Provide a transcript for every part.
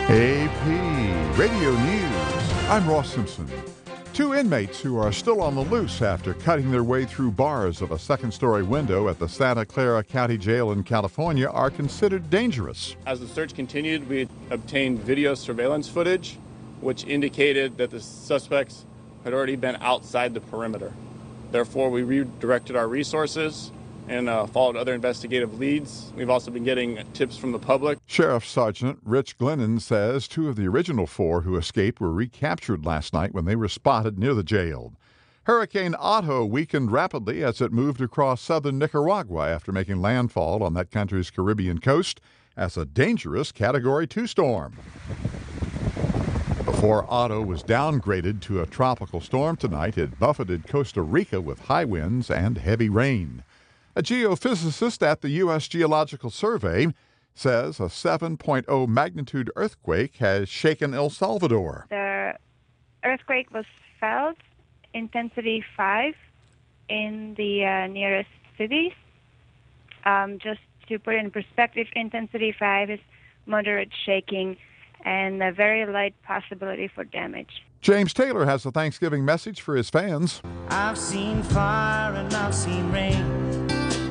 AP Radio News. I'm Ross Simpson. Two inmates who are still on the loose after cutting their way through bars of a second-story window at the Santa Clara County Jail in California are considered dangerous. As the search continued, we obtained video surveillance footage, which indicated that the suspects had already been outside the perimeter. Therefore, we redirected our resources and followed other investigative leads. We've also been getting tips from the public. Sheriff Sergeant Rich Glennon says two of the original four who escaped were recaptured last night when they were spotted near the jail. Hurricane Otto weakened rapidly as it moved across southern Nicaragua after making landfall on that country's Caribbean coast as a dangerous Category 2 storm. Before Otto was downgraded to a tropical storm tonight, it buffeted Costa Rica with high winds and heavy rain. A geophysicist at the U.S. Geological Survey says a 7.0 magnitude earthquake has shaken El Salvador. The earthquake was felt intensity 5 in the nearest cities. Just to put it in perspective, intensity 5 is moderate shaking and a very light possibility for damage. James Taylor has a Thanksgiving message for his fans. I've seen fire and I've seen rain.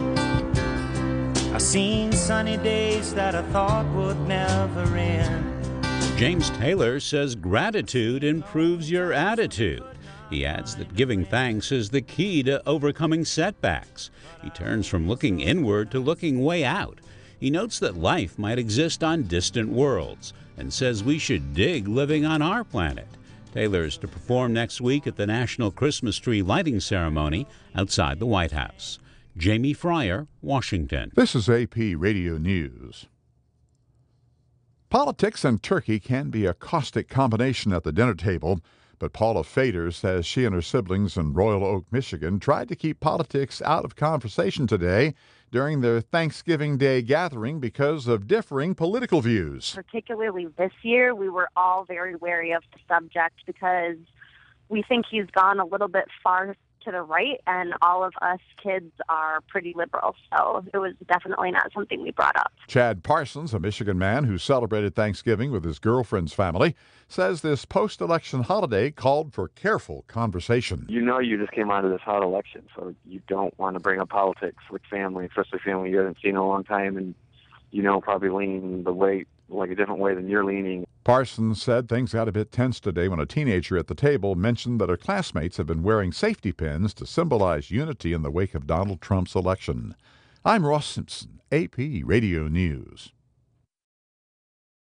I've seen sunny days that I thought would never end. James Taylor says gratitude improves your attitude. He adds that giving thanks is the key to overcoming setbacks. He turns from looking inward to looking way out. He notes that life might exist on distant worlds and says we should dig living on our planet. Taylor is to perform next week at the National Christmas Tree Lighting Ceremony outside the White House. Jamie Fryer, Washington. This is AP Radio News. Politics and turkey can be a caustic combination at the dinner table, but Paula Fader says she and her siblings in Royal Oak, Michigan, tried to keep politics out of conversation today during their Thanksgiving Day gathering because of differing political views. Particularly this year, we were all very wary of the subject because we think he's gone a little bit far to the right, and all of us kids are pretty liberal, so it was definitely not something we brought up. Chad Parsons, a Michigan man who celebrated Thanksgiving with his girlfriend's family, says this post-election holiday called for careful conversation. You know you just came out of this hot election, so you don't want to bring up politics with family, especially family you haven't seen in a long time, and you know probably lean the way, like a different way than you're leaning. Parsons said things got a bit tense today when a teenager at the table mentioned that her classmates have been wearing safety pins to symbolize unity in the wake of Donald Trump's election. I'm Ross Simpson, AP Radio News.